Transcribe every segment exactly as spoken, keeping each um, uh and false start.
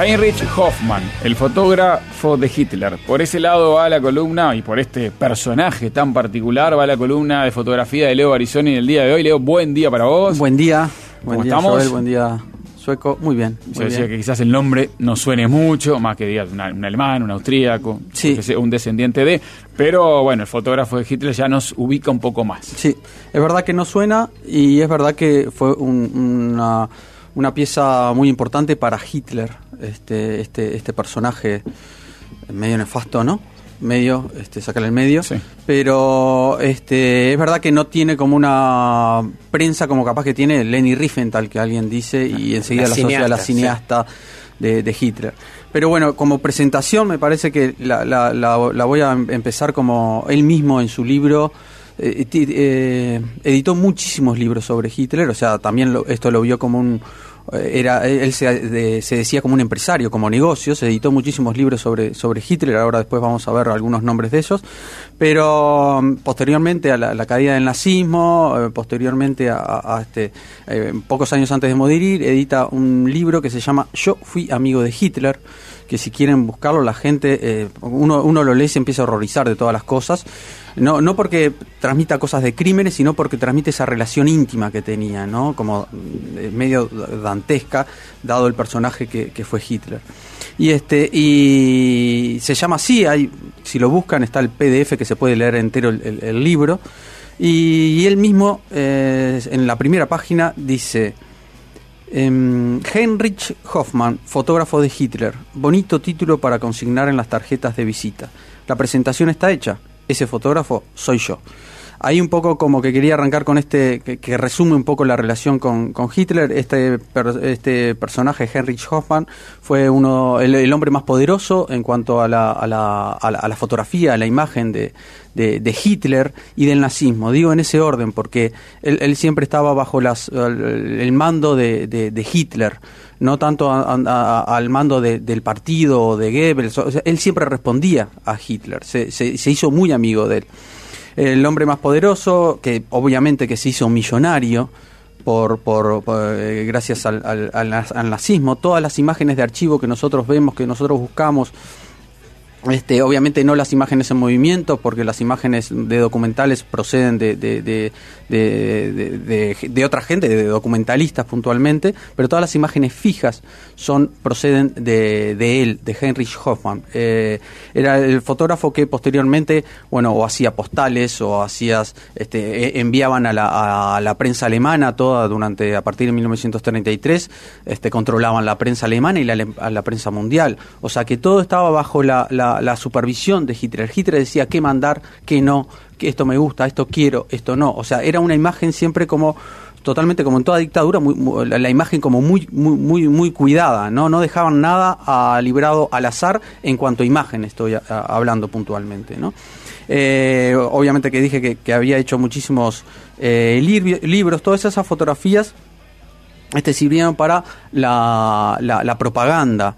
Heinrich Hoffmann, el fotógrafo de Hitler. Por ese lado va la columna, y por este personaje tan particular va la columna de fotografía de Leo Barizoni del día de hoy. Leo, buen día para vos. Buen día. ¿Cómo buen día, estamos? Joel, buen día, Sueco. Muy bien. Muy Se decía bien. que quizás el nombre no suene mucho, más que digas un, un alemán, un austríaco, Sí. un descendiente de... Pero bueno, el fotógrafo de Hitler ya nos ubica un poco más. Sí, es verdad que no suena y es verdad que fue un, una, una pieza muy importante para Hitler, este, este, este personaje medio nefasto, ¿no? Medio, este, sacarle el medio, Sí. pero este, es verdad que no tiene como una prensa como capaz que tiene Leni Riefenstahl, que alguien dice, y enseguida La la asocia a la cineasta, cineasta de, de Hitler. Pero bueno, como presentación me parece que la, la, la, la voy a empezar como él mismo en su libro. Eh, eh, editó muchísimos libros sobre Hitler, o sea, también lo, esto lo vio como un... Era, él se, de, se decía como un empresario, como negocio, se editó muchísimos libros sobre, sobre Hitler, ahora después vamos a ver algunos nombres de esos, pero um, posteriormente a la, la caída del nazismo, eh, posteriormente a, a, a este, eh, pocos años antes de morir, edita un libro que se llama Yo fui amigo de Hitler, que si quieren buscarlo la gente, eh, uno, uno lo lee y se empieza a horrorizar de todas las cosas. No, no porque transmita cosas de crímenes, sino porque transmite esa relación íntima que tenía, ¿no? Como eh, medio dantesca, dado el personaje que, que fue Hitler. Y este y se llama así, hay, si lo buscan está el P D F que se puede leer entero el, el, el libro. Y, y él mismo, eh, en la primera página, dice... Um, Heinrich Hoffmann, fotógrafo de Hitler. Bonito título para consignar en las tarjetas de visita. La presentación está hecha. Ese fotógrafo soy yo. Ahí un poco como que quería arrancar con este, que, que resume un poco la relación con, con Hitler. Este, per, este personaje, Heinrich Hoffmann, fue uno el, el hombre más poderoso en cuanto a la, a la, a la, a la fotografía, a la imagen de, de, de Hitler y del nazismo. Digo en ese orden porque él, él siempre estaba bajo las, el, el mando de, de, de Hitler, no tanto a, a, al mando de, del partido o de Goebbels. O sea, él siempre respondía a Hitler, se, se, se hizo muy amigo de él. El hombre más poderoso, que obviamente que se hizo millonario por, por, por eh, gracias al, al, al, al nazismo. Todas las imágenes de archivo que nosotros vemos, que nosotros buscamos, este, obviamente no las imágenes en movimiento, porque las imágenes de documentales proceden de, de, de, de, de, de, de otra gente, de documentalistas puntualmente, pero todas las imágenes fijas son proceden de, de él, de Heinrich Hoffmann. Eh, era el fotógrafo que posteriormente, bueno, o hacía postales o hacías, este, enviaban a la, a la prensa alemana toda durante, a partir de mil novecientos treinta y tres, este, controlaban la prensa alemana y la, a la prensa mundial. O sea que todo estaba bajo la, la la supervisión de Hitler. Hitler decía qué mandar, qué no, que esto me gusta, esto quiero, esto no. O sea, era una imagen siempre como totalmente como en toda dictadura, muy, muy, la, la imagen como muy muy muy muy cuidada, no no dejaban nada a, librado al azar en cuanto a imagen estoy a, a, hablando puntualmente, ¿no? Eh, obviamente que dije que, que había hecho muchísimos eh, lib- libros, todas esas fotografías este sirvieron para la, la, la propaganda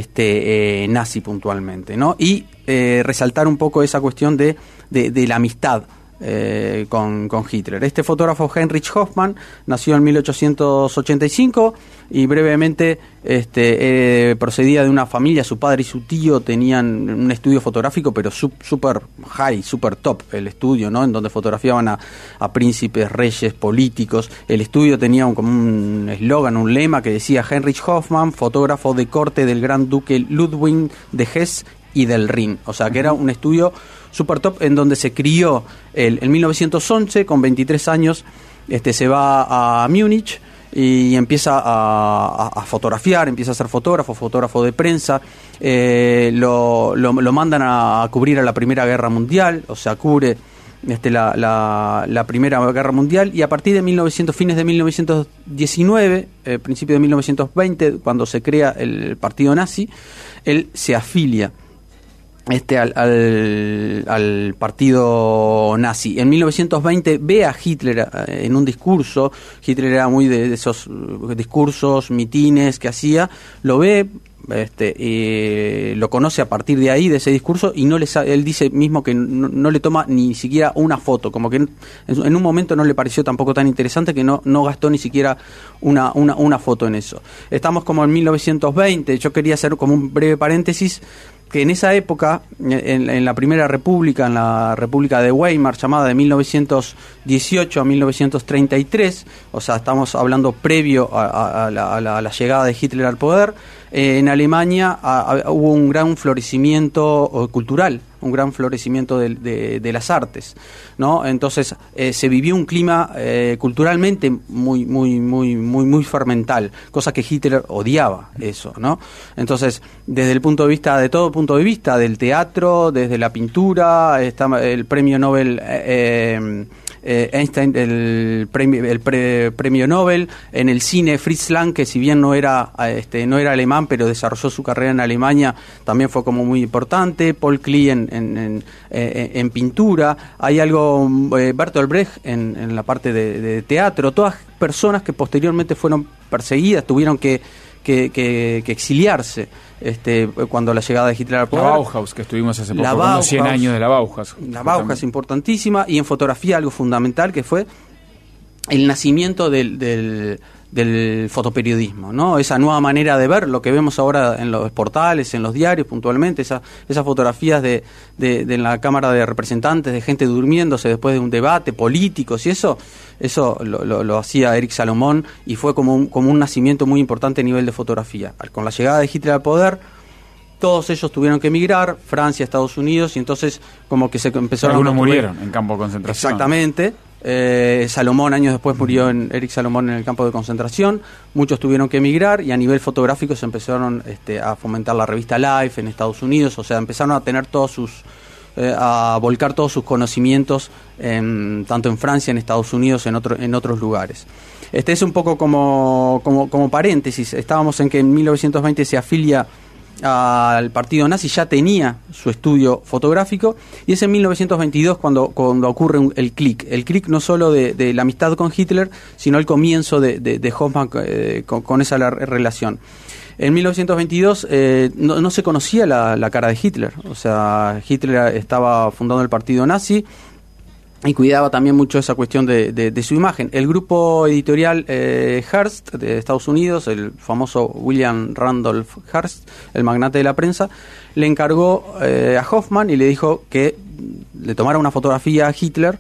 este eh, nazi puntualmente, ¿no? Y eh, resaltar un poco esa cuestión de, de, de la amistad eh, con, con Hitler. Este fotógrafo Heinrich Hoffmann nació en mil ochocientos ochenta y cinco y brevemente este eh, procedía de una familia. Su padre y su tío tenían un estudio fotográfico, pero super high, super top el estudio, ¿no? En donde fotografiaban a, a príncipes, reyes, políticos. El estudio tenía un, como un eslogan, un lema que decía Heinrich Hoffmann, fotógrafo de corte del gran duque Ludwig de Hesse y del Rin. O sea que era un estudio super top en donde se crió él. En mil novecientos once, con veintitrés años, este se va a Múnich y empieza a, a, a fotografiar, empieza a ser fotógrafo, fotógrafo de prensa. Eh, lo, lo, lo mandan a, a cubrir a la Primera Guerra Mundial, o sea, cubre este, la, la, la Primera Guerra Mundial, y a partir de mil novecientos, fines de mil novecientos diecinueve, eh, principio de mil novecientos veinte, cuando se crea el partido nazi, él se afilia este al, al, al partido nazi. En mil novecientos veinte ve a Hitler en un discurso. Hitler era muy de, de esos discursos, mitines que hacía. Lo ve, este, eh, lo conoce a partir de ahí, de ese discurso, y no le sa- él dice mismo que no, no le toma ni siquiera una foto, como que en, en un momento no le pareció tampoco tan interesante que no, no gastó ni siquiera una, una, una foto en eso. Estamos como en mil novecientos veinte, yo quería hacer como un breve paréntesis, que en esa época, en, en la Primera República, en la República de Weimar, llamada de mil novecientos dieciocho a mil novecientos treinta y tres, o sea, estamos hablando previo a, a, a, la, a, la, a la llegada de Hitler al poder, eh, en Alemania a, a, hubo un gran florecimiento uh, cultural, un gran florecimiento de, de, de las artes, ¿no? Entonces eh, se vivió un clima eh, culturalmente muy muy muy muy muy fermental, cosa que Hitler odiaba eso, ¿no? Entonces, desde el punto de vista de todo punto de vista del teatro, desde la pintura, está el premio Nobel eh, eh, Einstein, el premio el pre, premio Nobel, en el cine Fritz Lang, que si bien no era este no era alemán, pero desarrolló su carrera en Alemania, también fue como muy importante. Paul Klee en En, en, eh, en pintura, hay algo, eh, Bertolt Brecht en, en la parte de, de teatro, todas personas que posteriormente fueron perseguidas, tuvieron que, que, que, que exiliarse este, cuando la llegada de Hitler al poder. La Bauhaus, que estuvimos hace poco, la con Bauhaus, los cien años de la Bauhaus. La Bauhaus es importantísima, y en fotografía algo fundamental que fue el nacimiento del, del del fotoperiodismo, ¿no? Esa nueva manera de ver lo que vemos ahora en los portales, en los diarios puntualmente, esa, esas fotografías de, de, de la Cámara de Representantes, de gente durmiéndose después de un debate, políticos y eso, eso lo, lo, lo hacía Eric Salomón, y fue como un, como un nacimiento muy importante a nivel de fotografía. Con la llegada de Hitler al poder, todos ellos tuvieron que emigrar, Francia, Estados Unidos, y entonces como que se empezaron Algunos a construir. murieron en campo de concentración. Exactamente. Eh, Salomón años después murió en Eric Salomón en el campo de concentración, muchos tuvieron que emigrar, y a nivel fotográfico se empezaron este, a fomentar la revista Life en Estados Unidos, o sea, empezaron a tener todos sus eh, a volcar todos sus conocimientos en, tanto en Francia, en Estados Unidos, en otro, en otros lugares. Este es un poco como, como, como paréntesis, estábamos en que en mil novecientos veinte se afilia al partido nazi, ya tenía su estudio fotográfico, y es en mil novecientos veintidós cuando, cuando ocurre un, el clic, el clic no solo de, de la amistad con Hitler, sino el comienzo de, de, de Hoffmann eh, con, con esa la, relación. En mil novecientos veintidós eh, no, no se conocía la, la cara de Hitler, o sea, Hitler estaba fundando el partido nazi y cuidaba también mucho esa cuestión de, de, de su imagen. El grupo editorial eh, Hearst de Estados Unidos, el famoso William Randolph Hearst, el magnate de la prensa, le encargó eh, a Hoffmann y le dijo que le tomara una fotografía a Hitler,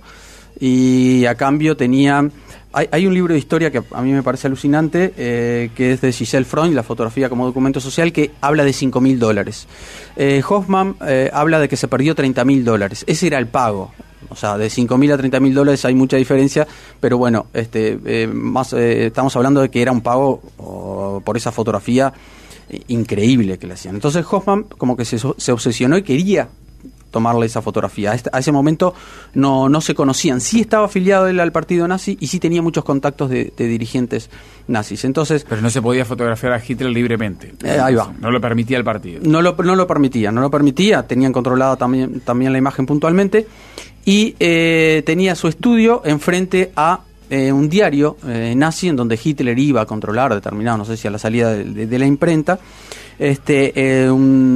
y a cambio tenía... Hay, hay un libro de historia que a mí me parece alucinante, eh, que es de Giselle Freund, la fotografía como documento social, que habla de cinco mil dólares. Eh, Hoffmann eh, habla de que se perdió treinta mil dólares. Ese era el pago. O sea, de cinco mil a treinta mil dólares hay mucha diferencia, pero bueno, este, eh, más eh, estamos hablando de que era un pago oh, por esa fotografía eh, increíble que le hacían. Entonces Hoffmann como que se, se obsesionó y quería tomarle esa fotografía. A, este, a ese momento no, no se conocían. Sí estaba afiliado él al partido nazi y sí tenía muchos contactos de, de dirigentes nazis. Entonces, pero no se podía fotografiar a Hitler libremente. Eh, ahí va. No lo permitía el partido. No lo, no lo permitía, no lo permitía. Tenían controlada también, también la imagen puntualmente. Y eh, tenía su estudio enfrente a eh, un diario eh, nazi en donde Hitler iba a controlar determinado, no sé si a la salida de, de, de la imprenta, este eh,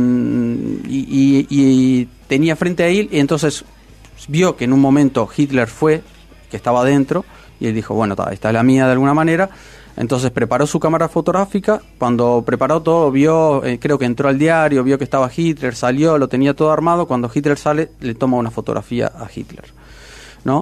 un, y, y, y tenía frente a él, y entonces vio que en un momento Hitler fue, que estaba adentro, y él dijo, bueno, esta es la mía de alguna manera. Entonces preparó su cámara fotográfica. Cuando preparó todo, vio, eh, creo que entró al diario, vio que estaba Hitler, salió, lo tenía todo armado. Cuando Hitler sale, le toma una fotografía a Hitler, ¿no?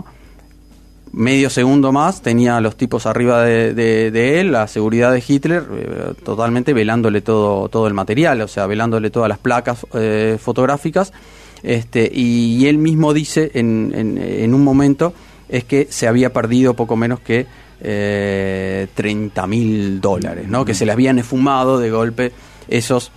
Medio segundo más, tenía a los tipos arriba de, de, de él, la seguridad de Hitler, eh, totalmente velándole todo, todo el material, o sea, velándole todas las placas eh, fotográficas. Este, y, y él mismo dice en, en, en un momento es que se había perdido poco menos que Eh, treinta mil dólares, ¿no? Que se le habían esfumado de golpe esos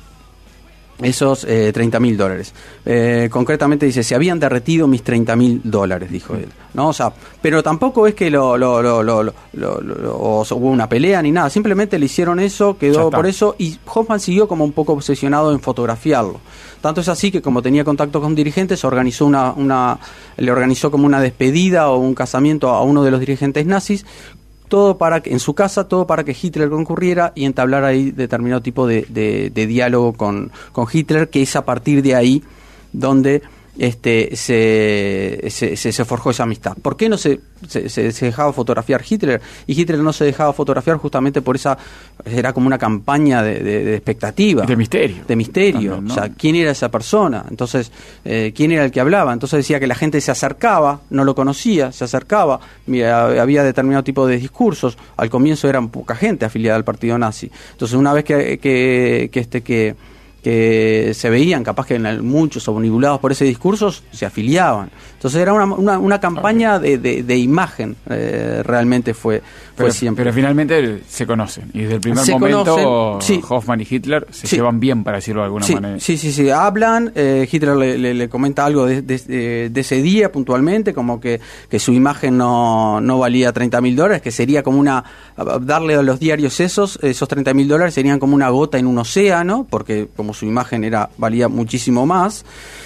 esos eh, treinta mil dólares. Eh, concretamente dice, se habían derretido mis treinta mil dólares, dijo él, ¿no? O sea, pero tampoco es que lo, lo, lo, lo, lo, lo, lo o hubo una pelea ni nada, simplemente le hicieron eso, quedó por eso, y Hoffmann siguió como un poco obsesionado en fotografiarlo. Tanto es así que, como tenía contacto con dirigentes, organizó una, una le organizó como una despedida o un casamiento a uno de los dirigentes nazis, todo para que, en su casa, todo para que Hitler concurriera y entablara ahí determinado tipo de, de, de diálogo con, con Hitler, que es a partir de ahí donde este se, se, se, se forjó esa amistad. ¿Por qué no se, se, se dejaba fotografiar Hitler? Y Hitler no se dejaba fotografiar justamente por esa, era como una campaña de, de, de expectativa. De misterio. De misterio, también, ¿no? O sea, ¿quién era esa persona? Entonces, eh, ¿quién era el que hablaba? Entonces decía que la gente se acercaba, no lo conocía, se acercaba, mira, había determinado tipo de discursos. Al comienzo eran poca gente afiliada al partido nazi. Entonces, una vez que, que, que este que que se veían capaz que en muchos omnibulados por ese discurso, se afiliaban. Entonces era una, una, una campaña de, de, de imagen, eh, realmente fue, fue pero, siempre. Pero finalmente se conocen, y desde el primer se momento conocen, sí. Hoffman y Hitler se sí. llevan bien, para decirlo de alguna sí, manera. Sí, sí, sí, hablan, eh, Hitler le, le, le comenta algo de, de, de ese día puntualmente, como que, que su imagen no, no valía treinta mil dólares, que sería como una, darle a los diarios esos, esos treinta mil dólares serían como una gota en un océano, porque como su imagen era valía muchísimo más,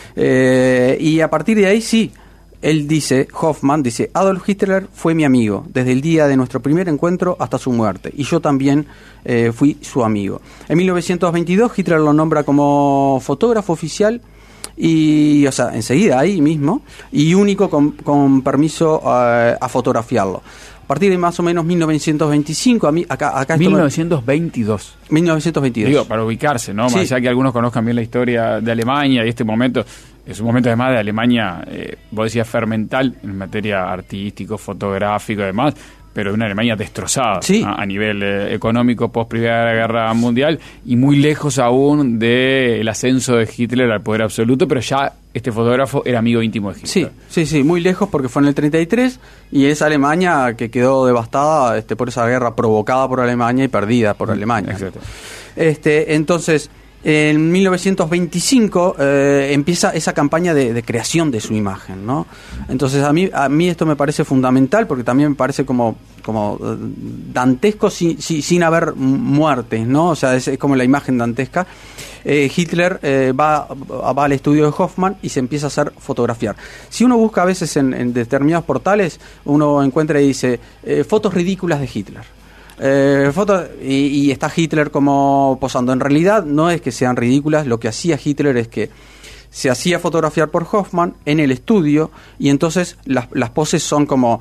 eh, y a partir de ahí sí, él dice, Hoffman dice, Adolf Hitler fue mi amigo desde el día de nuestro primer encuentro hasta su muerte, y yo también eh, fui su amigo. En mil novecientos veintidós Hitler lo nombra como fotógrafo oficial, y, o sea, enseguida ahí mismo, y único con, con permiso uh, a fotografiarlo. A partir de más o menos mil novecientos veinticinco, a mí, acá, acá mil novecientos veintidós. mil novecientos veintidós. Digo, para ubicarse, ¿no? Sí. Más allá que algunos conozcan bien la historia de Alemania y este momento, es un momento además de Alemania, eh, vos decías fermental en materia artístico, fotográfico y demás, pero de una Alemania destrozada, sí. a, a nivel eh, económico post Primera Guerra Mundial, y muy lejos aún del ascenso de Hitler al poder absoluto, pero ya este fotógrafo era amigo íntimo de Hitler. Sí, sí, sí, muy lejos, porque fue en el treinta y tres, y es Alemania que quedó devastada este, por esa guerra provocada por Alemania y perdida por Alemania. Exacto. Este, entonces, en mil novecientos veinticinco eh, empieza esa campaña de, de creación de su imagen, ¿no? Entonces a mí a mí esto me parece fundamental, porque también me parece como como dantesco sin, sin, sin haber muertes, ¿no? O sea, es, es como la imagen dantesca. Eh, Hitler eh, va, va al estudio de Hoffman y se empieza a hacer fotografiar. Si uno busca a veces en, en determinados portales, uno encuentra y dice eh, fotos ridículas de Hitler. Eh, foto, y, y está Hitler como posando. En realidad no es que sean ridículas, lo que hacía Hitler es que se hacía fotografiar por Hoffman en el estudio, y entonces las, las poses son como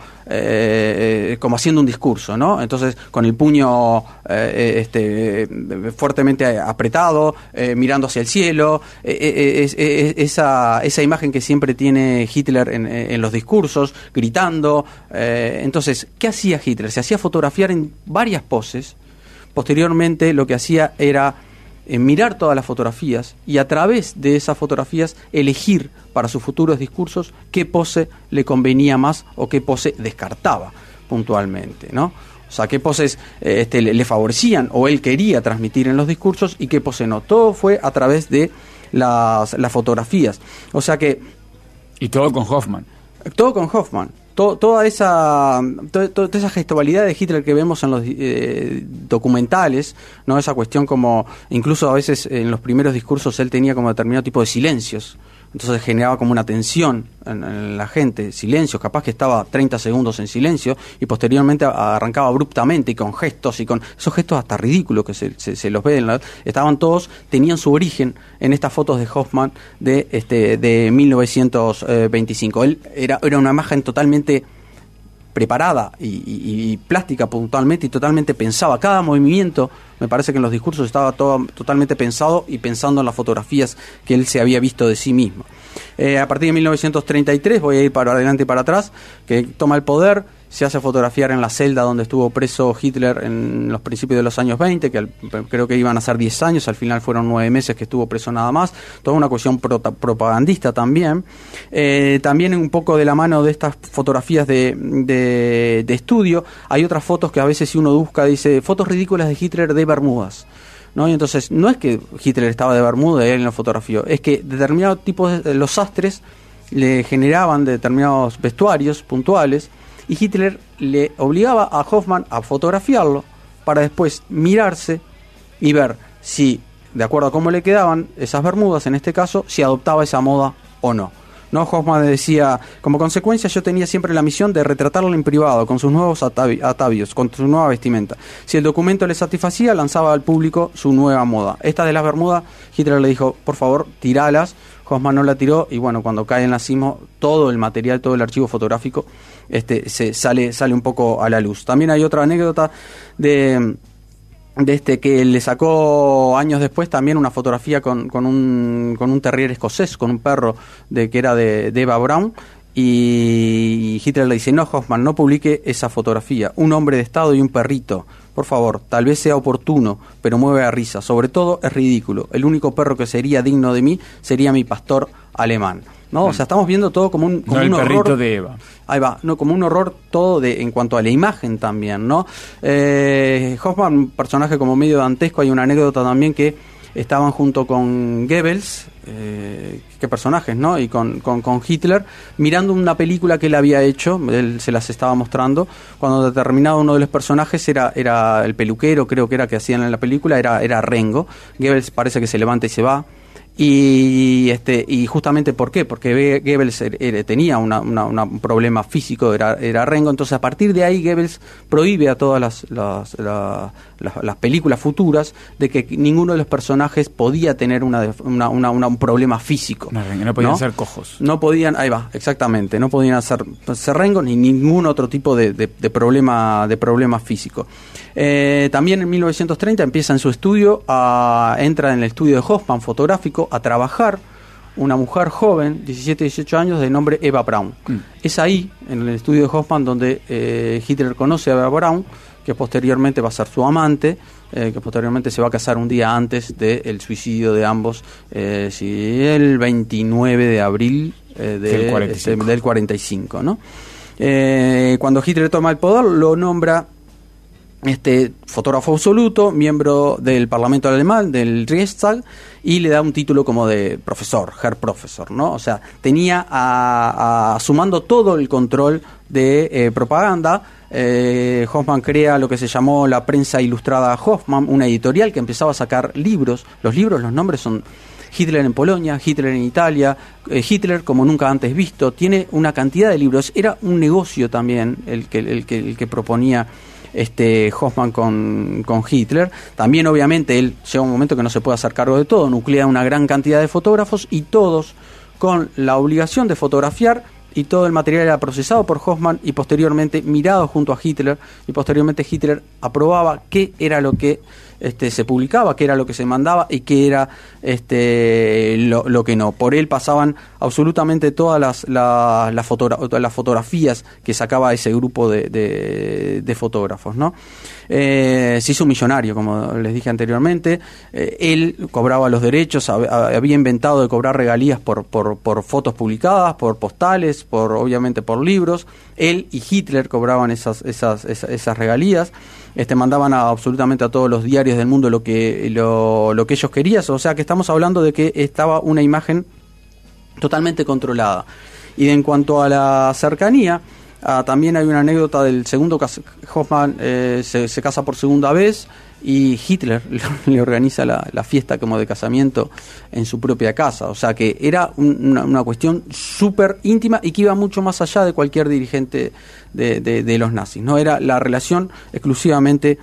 eh, como haciendo un discurso, ¿no? Entonces con el puño eh, este, fuertemente apretado, eh, mirando hacia el cielo, eh, eh, eh, eh, esa, esa imagen que siempre tiene Hitler en, en los discursos, gritando. Eh, entonces, ¿qué hacía Hitler? Se hacía fotografiar en varias poses. Posteriormente lo que hacía era en mirar todas las fotografías y a través de esas fotografías elegir para sus futuros discursos qué pose le convenía más o qué pose descartaba puntualmente, ¿no? O sea, qué poses eh, este, le, le favorecían o él quería transmitir en los discursos y qué pose no. Todo fue a través de las, las fotografías. O sea que... Y todo con Hoffman. Todo con Hoffman. Todo, toda esa to, to, toda esa gestualidad de Hitler que vemos en los eh, documentales, no, esa cuestión como incluso a veces en los primeros discursos él tenía como determinado tipo de silencios, entonces generaba como una tensión en, en la gente, silencios, capaz que estaba treinta segundos en silencio y posteriormente arrancaba abruptamente y con gestos y con esos gestos hasta ridículos que se, se, se los ve en la, estaban todos, tenían su origen en estas fotos de Hoffman de este de mil novecientos veinticinco. Él era, era una imagen totalmente preparada y, y, y plástica puntualmente y totalmente pensaba. Cada movimiento, me parece que en los discursos estaba todo totalmente pensado y pensando en las fotografías que él se había visto de sí mismo. Eh, a partir de mil novecientos treinta y tres, voy a ir para adelante y para atrás, que toma el poder, se hace fotografiar en la celda donde estuvo preso Hitler en los principios de los años veinte, que al, creo que iban a ser diez años, al final fueron nueve meses que estuvo preso nada más, toda una cuestión pro, propagandista también. Eh, también un poco de la mano de estas fotografías de, de, de estudio, hay otras fotos que a veces si uno busca, dice, fotos ridículas de Hitler de Bermudas, ¿no? Y entonces no es que Hitler estaba de Bermuda y él lo fotografió, es que determinados tipos de los sastres le generaban determinados vestuarios puntuales y Hitler le obligaba a Hoffman a fotografiarlo para después mirarse y ver si, de acuerdo a cómo le quedaban esas bermudas, en este caso, si adoptaba esa moda o no. ¿no? Hoffmann decía, como consecuencia yo tenía siempre la misión de retratarla en privado, con sus nuevos atavi- atavios, con su nueva vestimenta. Si el documento le satisfacía, lanzaba al público su nueva moda. Esta de las bermudas, Hitler le dijo, por favor, tiralas. Hoffmann no la tiró y bueno, cuando cae en la cima, todo el material, todo el archivo fotográfico este, se sale, sale un poco a la luz. También hay otra anécdota de, de este que le sacó años después también una fotografía con, con, un, con un terrier escocés, con un perro de que era de, de Eva Braun. Y Hitler le dice, no, Hoffmann, no publique esa fotografía. Un hombre de Estado y un perrito. Por favor, tal vez sea oportuno, pero mueve a risa. Sobre todo es ridículo. El único perro que sería digno de mí sería mi pastor alemán. ¿No? Mm. O sea, estamos viendo todo como un, como no un el perrito horror. de Eva. Ahí va, no, como un horror todo de en cuanto a la imagen también, ¿no? Eh, Hoffmann, un personaje como medio dantesco. Hay una anécdota también que estaban junto con Goebbels, eh, qué personajes, ¿no? Y con, con, con Hitler, mirando una película que él había hecho, él se las estaba mostrando, cuando determinado uno de los personajes era, era el peluquero, creo que era que hacían en la película, era, era Rengo. Goebbels parece que se levanta y se va. Y este y justamente ¿por qué? Porque Goebbels er, er, tenía una, una, una, un problema físico, era, era Rengo. Entonces a partir de ahí Goebbels prohíbe a todas las, las, la, las, las películas futuras de que ninguno de los personajes podía tener una, una, una, una un problema físico. No, no podían ¿no? ser cojos. No podían, ahí va, exactamente, no podían hacer, ser Rengo ni ningún otro tipo de, de, de problema de problema físico. Eh, también en mil novecientos treinta empieza en su estudio, a, entra en el estudio de Hoffmann fotográfico a trabajar una mujer joven, diecisiete, dieciocho años, de nombre Eva Braun. Mm. Es ahí, en el estudio de Hoffmann, donde eh, Hitler conoce a Eva Braun, que posteriormente va a ser su amante, eh, que posteriormente se va a casar un día antes del suicidio de ambos, eh, sí, el veintinueve de abril eh, de, del, cuarenta y cinco. Este, del cuarenta y cinco, ¿no? Eh, cuando Hitler toma el poder, lo nombra este fotógrafo absoluto, miembro del Parlamento alemán, del Reichstag, y le da un título como de profesor, Herr Professor, ¿no? O sea, tenía a, a, sumando todo el control de eh, propaganda. eh, Hoffmann crea lo que se llamó la Prensa Ilustrada Hoffmann, una editorial que empezaba a sacar libros. Los libros, los nombres son Hitler en Polonia, Hitler en Italia, eh, Hitler como nunca antes visto. Tiene una cantidad de libros. Era un negocio también el que, el que, el que proponía este Hoffmann con, con Hitler. También obviamente él llega un momento que no se puede hacer cargo de todo, nuclea una gran cantidad de fotógrafos y todos con la obligación de fotografiar, y todo el material era procesado por Hoffmann y posteriormente mirado junto a Hitler, y posteriormente Hitler aprobaba qué era lo que este, se publicaba, qué era lo que se mandaba y qué era este, lo, lo que no. Por él pasaban absolutamente todas las, la, las, fotogra- las fotografías que sacaba ese grupo de, de, de fotógrafos, ¿no? Eh, se hizo millonario, como les dije anteriormente. Eh, él cobraba los derechos, hab, había inventado de cobrar regalías por, por, por fotos publicadas, por postales, por obviamente por libros. Él y Hitler cobraban esas, esas, esas, esas regalías. Este, mandaban a, absolutamente a todos los diarios del mundo lo que, lo, lo que ellos querían. O sea que estamos hablando de que estaba una imagen totalmente controlada. Y en cuanto a la cercanía, Ah, también hay una anécdota del segundo cas- Hoffmann eh, se, se casa por segunda vez y Hitler le organiza la, la fiesta como de casamiento en su propia casa. O sea que era un, una, una cuestión súper íntima y que iba mucho más allá de cualquier dirigente de, de, de los nazis, ¿no? Era la relación exclusivamente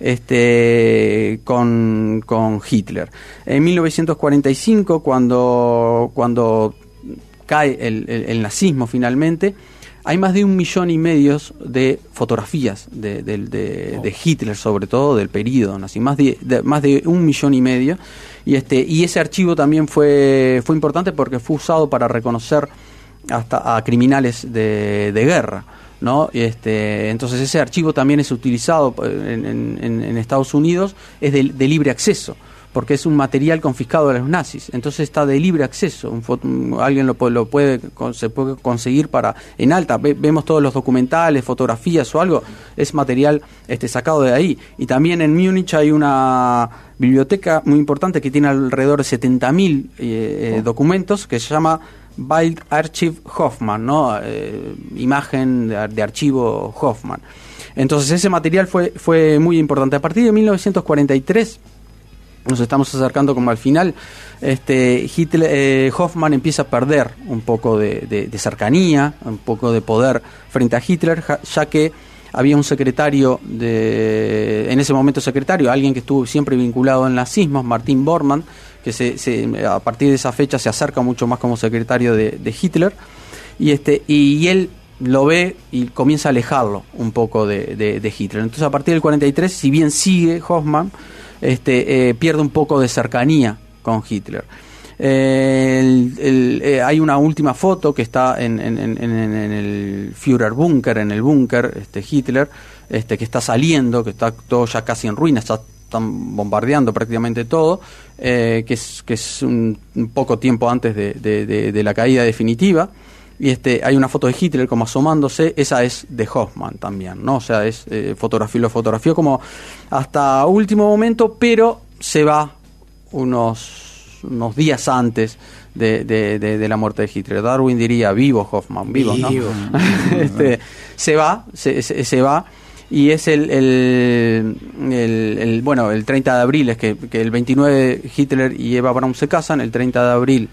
este con, con Hitler. En mil novecientos cuarenta y cinco, cuando, cuando cae el, el, el nazismo finalmente, hay más de un millón y medio de fotografías de, de, de, de Hitler, sobre todo del periodo nazi, más de, de más de un millón y medio, y este y ese archivo también fue fue importante porque fue usado para reconocer hasta a criminales de, de guerra, ¿no? Y este entonces ese archivo también es utilizado en, en, en Estados Unidos, es de, de libre acceso, porque es un material confiscado de los nazis, entonces está de libre acceso. Un foto, alguien lo, lo puede se puede conseguir para en alta. Ve, vemos todos los documentales, fotografías o algo, es material este sacado de ahí. Y también en Múnich hay una biblioteca muy importante que tiene alrededor de setenta mil eh, oh. documentos, que se llama Bildarchiv Hoffmann, ¿no? Eh, imagen de, de archivo Hoffmann. Entonces ese material fue fue muy importante. A partir de mil novecientos cuarenta y tres nos estamos acercando como al final, este, Hitler, eh, Hoffmann empieza a perder un poco de, de, de cercanía, un poco de poder frente a Hitler, ya que había un secretario, de, en ese momento secretario, alguien que estuvo siempre vinculado al nazismo, Martin Bormann, que se, se, a partir de esa fecha se acerca mucho más como secretario de, de Hitler, y, este, y él lo ve y comienza a alejarlo un poco de, de, de Hitler. Entonces a partir del cuarenta y tres, si bien sigue Hoffmann, este, eh, pierde un poco de cercanía con Hitler. Eh, el, el, eh, hay una última foto que está en, en, en, en el Führerbunker, en el búnker, este, Hitler, este, que está saliendo, que está todo ya casi en ruinas, está, están bombardeando prácticamente todo, eh, que es, que es un, un poco tiempo antes de, de, de, de la caída definitiva. Y este, hay una foto de Hitler como asomándose, esa es de Hoffmann también, ¿no? O sea, es eh, fotografía, lo fotografió como hasta último momento, pero se va unos unos días antes de, de, de, de la muerte de Hitler. Darwin diría vivo Hoffmann, vivo, ¿no? este, se va, se, se, se va, y es el, el, el, el bueno, el treinta de abril, es que, que el veintinueve Hitler y Eva Braun se casan, el treinta de abril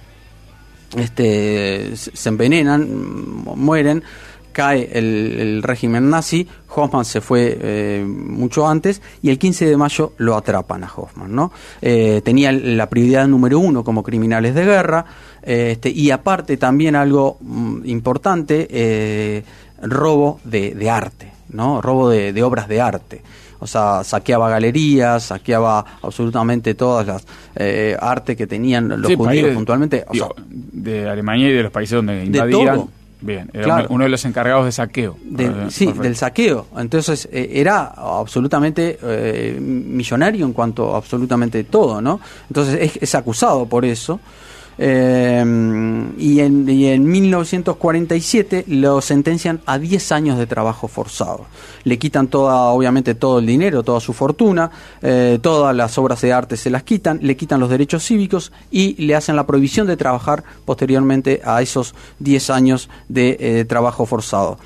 este, se envenenan, mueren, cae el, el régimen nazi, Hoffmann se fue eh, mucho antes, y el quince de mayo lo atrapan a Hoffmann, ¿no? Eh, tenía la prioridad número uno como criminales de guerra, eh, este, y aparte también algo mm, importante, eh, robo de, de arte, ¿no? Robo de, de obras de arte. O sea, saqueaba galerías, saqueaba absolutamente todas las eh, arte que tenían los sí, judíos países, puntualmente. O digo, sea, de Alemania y de los países donde de invadían. todo. Bien, era claro. uno de los encargados de saqueo. De, Perfecto. sí, del saqueo. Entonces eh, era absolutamente eh, millonario en cuanto a absolutamente todo, ¿no? Entonces es, es acusado por eso. Eh, y, en, y en mil novecientos cuarenta y siete lo sentencian a diez años de trabajo forzado. Le quitan toda, obviamente todo el dinero, toda su fortuna, eh, todas las obras de arte se las quitan, le quitan los derechos cívicos y le hacen la prohibición de trabajar posteriormente a esos diez años de eh, trabajo forzado.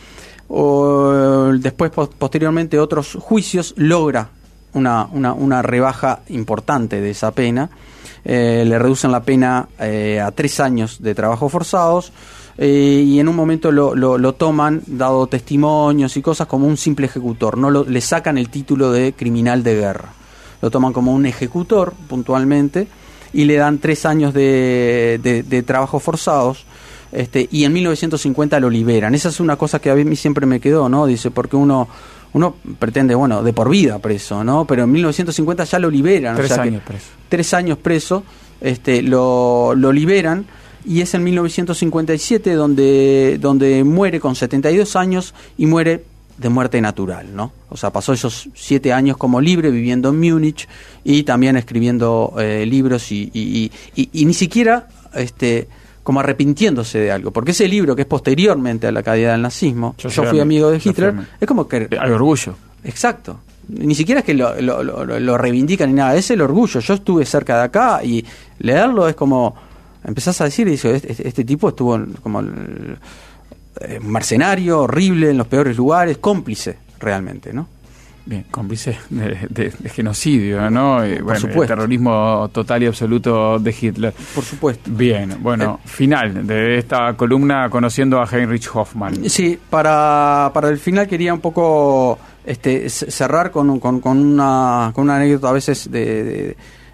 O, después, po- posteriormente, otros juicios logra una, una, una rebaja importante de esa pena. Eh, le reducen la pena eh, a tres años de trabajo forzados, eh, y en un momento lo, lo, lo toman, dado testimonios y cosas, como un simple ejecutor. No lo, le sacan el título de criminal de guerra, lo toman como un ejecutor puntualmente y le dan tres años de, de, de trabajo forzados. Este, y en mil novecientos cincuenta lo liberan. Esa es una cosa que a mí siempre me quedó, ¿no? Dice, porque uno uno pretende, bueno, de por vida preso, ¿no? Pero en mil novecientos cincuenta ya lo liberan. Tres o sea años que, preso. Tres años preso, este, lo, lo liberan, y es en mil novecientos cincuenta y siete donde, donde muere con setenta y dos años y muere de muerte natural, ¿no? O sea, pasó esos siete años como libre, viviendo en Múnich y también escribiendo eh, libros y, y, y, y, y ni siquiera... este como arrepintiéndose de algo, porque ese libro que es posteriormente a la caída del nazismo, Yo, yo fui amigo de Hitler, es como que... Hay orgullo. Exacto. Ni siquiera es que lo, lo, lo, lo reivindican ni nada, es el orgullo. Yo estuve cerca de acá y leerlo es como... Empezás a decir, y dices, este, este tipo estuvo como el, eh, mercenario, horrible, en los peores lugares, cómplice realmente, ¿no? Bien, cómplice de, de, de genocidio, ¿no? Y, Por bueno, supuesto. el terrorismo total y absoluto de Hitler. Por supuesto. Bien, bueno, eh, final de esta columna conociendo a Heinrich Hoffmann. Sí, para, para el final quería un poco este, cerrar con, con, con, una, con una anécdota a veces de, de,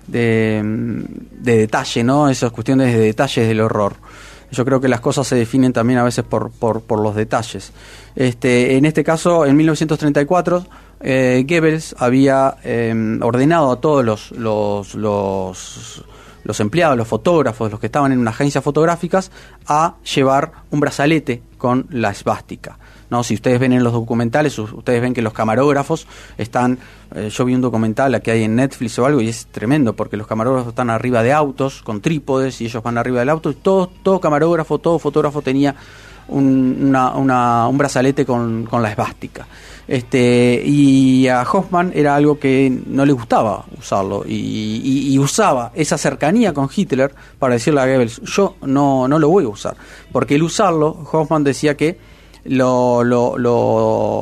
de, de detalle, ¿no? Esas cuestiones de detalles del horror. Yo creo que las cosas se definen también a veces por, por, por los detalles. Este, en este caso, en mil novecientos treinta y cuatro, eh, Goebbels había eh, ordenado a todos los, los, los, los empleados, los fotógrafos, los que estaban en unas agencias fotográficas, a llevar un brazalete con la esvástica, ¿no? Si ustedes ven en los documentales, ustedes ven que los camarógrafos están, eh, yo vi un documental que hay en Netflix o algo y es tremendo, porque los camarógrafos están arriba de autos con trípodes y ellos van arriba del auto, y todo, todo camarógrafo, todo fotógrafo tenía un, una, una, un brazalete con, con la esvástica. Este, y a Hoffmann era algo que no le gustaba usarlo, y, y, y usaba esa cercanía con Hitler para decirle a Goebbels, yo no, no lo voy a usar, porque el usarlo, Hoffmann decía que lo, lo, lo,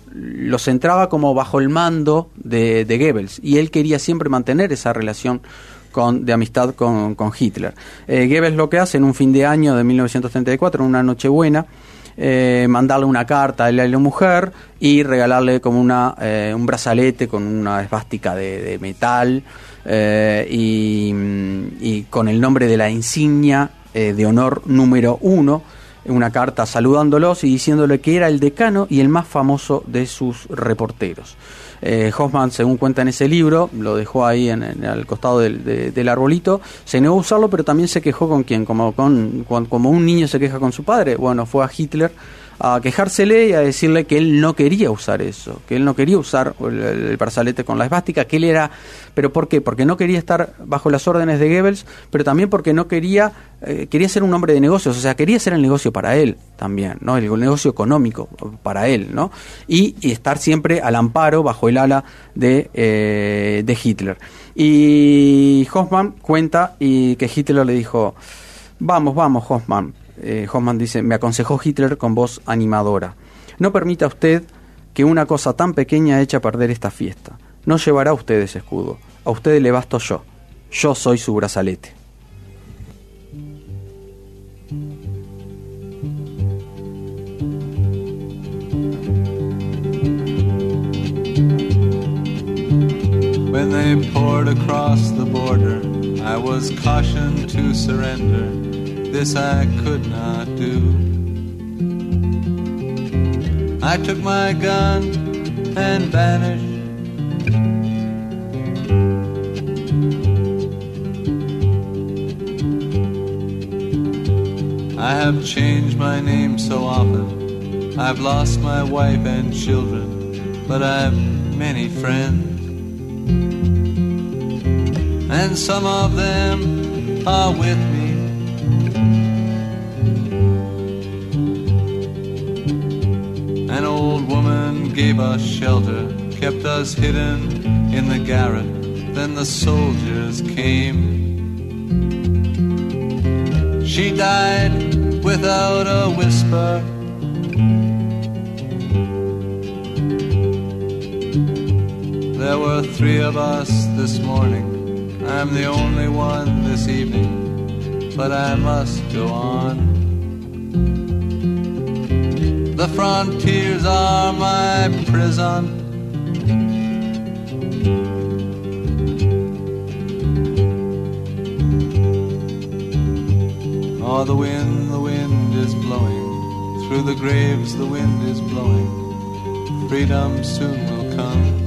lo centraba como bajo el mando de, de Goebbels, y él quería siempre mantener esa relación con, de amistad con, con Hitler. Eh, Goebbels lo que hace en un fin de año de mil novecientos treinta y cuatro, en una Nochebuena, eh, mandarle una carta a él y a la mujer y regalarle como una eh, un brazalete con una esvástica de, de metal eh, y, y con el nombre de la insignia eh, de honor número uno, una carta saludándolos y diciéndole que era el decano y el más famoso de sus reporteros. Eh, Hoffman, según cuenta en ese libro, lo dejó ahí en, en al costado del, de, del arbolito, se negó a usarlo, pero también se quejó con quién, como, con, con, como un niño se queja con su padre. Bueno, fue a Hitler a quejársele y a decirle que él no quería usar eso, que él no quería usar el, el brazalete con la esvástica, que él era... ¿Pero por qué? Porque no quería estar bajo las órdenes de Goebbels, pero también porque no quería... Eh, quería ser un hombre de negocios, o sea, quería hacer el negocio para él también, ¿no? El, el negocio económico para él, ¿no? Y, y estar siempre al amparo, bajo el ala de, eh, de Hitler. Y Hoffman cuenta y que Hitler le dijo, vamos, vamos, Hoffman. Eh, Hoffman dice, me aconsejó Hitler con voz animadora, no permita usted que una cosa tan pequeña eche a perder esta fiesta. No llevará usted ese escudo, a usted le basto yo, yo soy su brazalete. When they poured across the border, I was cautioned to surrender. This I could not do. I took my gun and vanished. I have changed my name so often. I've lost my wife and children, but I've many friends. And some of them are with me. An old woman gave us shelter, kept us hidden in the garret. Then the soldiers came. She died without a whisper. There were three of us this morning. I'm the only one this evening, but I must go on. The frontiers are my prison. Oh, the wind, the wind is blowing. Through the graves the wind is blowing. Freedom soon will come.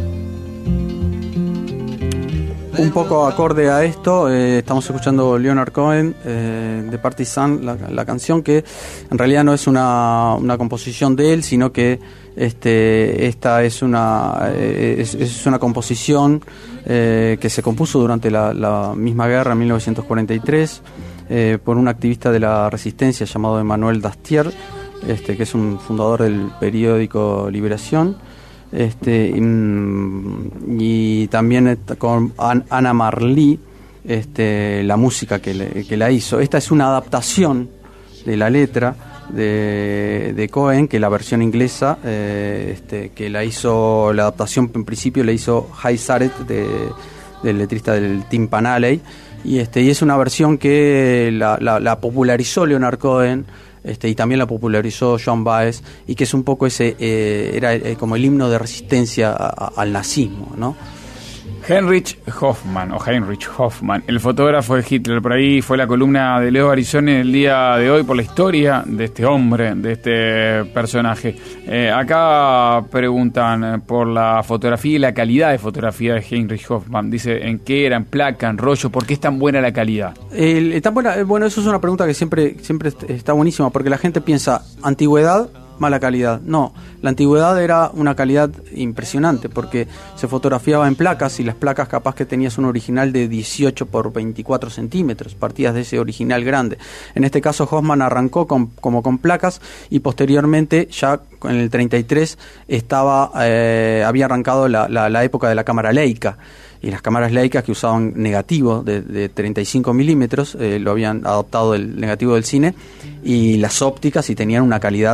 Un poco acorde a esto, eh, estamos escuchando Leonard Cohen, eh, de Partisan, la, la canción que en realidad no es una, una composición de él, sino que este, esta es una, eh, es, es una composición eh, que se compuso durante la, la misma guerra en mil novecientos cuarenta y tres eh, por un activista de la resistencia llamado Emmanuel Dastier, este, que es un fundador del periódico Liberación. Este, y, y también con Anna Marley, este, la música que, le, que la hizo. Esta es una adaptación de la letra de, de Cohen, que la versión inglesa, eh, este, que la hizo, la adaptación en principio la hizo High Saret, de, del letrista del Timpan Alley, y, este, y es una versión que la, la, la popularizó Leonard Cohen. Este, y también la popularizó Joan Baez, y que es un poco ese, eh, era eh, como el himno de resistencia a, a, al nazismo, ¿no? Heinrich Hoffmann, o Heinrich Hoffmann, el fotógrafo de Hitler. Por ahí fue la columna de Leo Barisoni en el día de hoy por la historia de este hombre, de este personaje. Eh, acá preguntan por la fotografía y la calidad de fotografía de Heinrich Hoffmann. Dice, ¿en qué era? ¿En placa? ¿En rollo? ¿Por qué es tan buena la calidad? El, tan buena, bueno, eso es una pregunta que siempre, siempre está buenísima, porque la gente piensa, antigüedad, mala calidad. No, la antigüedad era una calidad impresionante, porque se fotografiaba en placas, y las placas capaz que tenías un original de dieciocho por veinticuatro centímetros, partías de ese original grande. En este caso Hoffmann arrancó con, como con placas, y posteriormente ya en el treinta y tres estaba eh, había arrancado la, la, la época de la cámara Leica, y las cámaras Leica, que usaban negativo de, de treinta y cinco milímetros, eh, lo habían adoptado del negativo del cine, y las ópticas, y tenían una calidad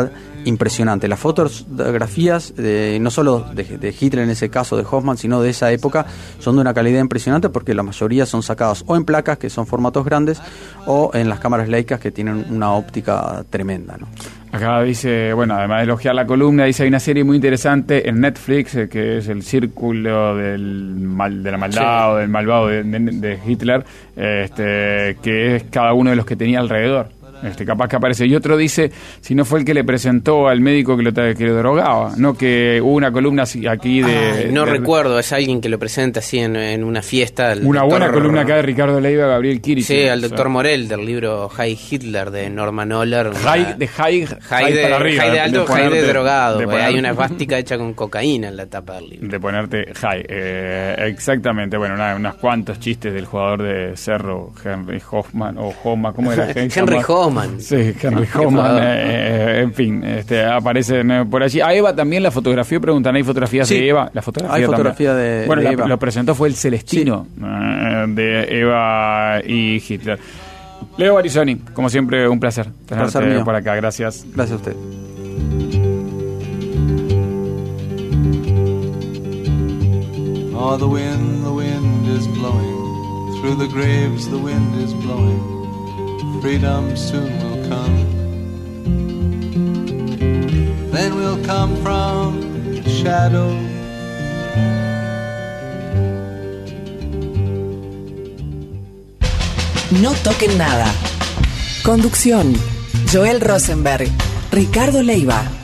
impresionante. Las fotografías, de, no solo de, de Hitler en ese caso, de Hoffman, sino de esa época, son de una calidad impresionante porque la mayoría son sacadas o en placas, que son formatos grandes, o en las cámaras Leica, que tienen una óptica tremenda, ¿no? Acá dice, bueno, además de elogiar la columna, dice hay una serie muy interesante en Netflix, eh, que es El Círculo del mal, de la Maldad, sí, o del malvado de, de, de Hitler, eh, este, que es cada uno de los que tenía alrededor. Este, capaz que aparece. Y otro dice, si no fue el que le presentó al médico que lo, que lo drogaba, no que hubo una columna aquí de... Ay, no de, recuerdo, es alguien que lo presenta así en, en una fiesta. Una doctor, buena columna acá de Ricardo Leiva, Gabriel Kirich. Sí, al doctor o sea. Morel, del libro High Hitler de Norman Oller. High, de high, high, high de, para arriba. High de alto, de ponerte, high de drogado. De ponerte, hay una esvástica hecha con cocaína en la tapa del libro. De ponerte high, eh, exactamente. Bueno, una, unos cuantos chistes del jugador de Cerro, Henry Hoffman, o Hoffman, ¿cómo era? Henry Hoffman. Sí, Henry Hoffman, eh, en fin, este, aparecen eh, por allí. A Eva también la fotografió, preguntan, ¿hay fotografías sí, de Eva? La fotografía hay fotografía también. de Bueno, de la, Eva. Lo presentó fue el Celestino, sí, eh, de Eva y Hitler. Leo Barisoni, como siempre, un placer tenerte placer por acá, gracias. Gracias a usted. Oh, the wind, the wind is blowing, through the graves the wind is blowing. Freedom soon will come. Then we'll come from the shadow. No toquen nada. Conducción: Joel Rosenberg, Ricardo Leiva.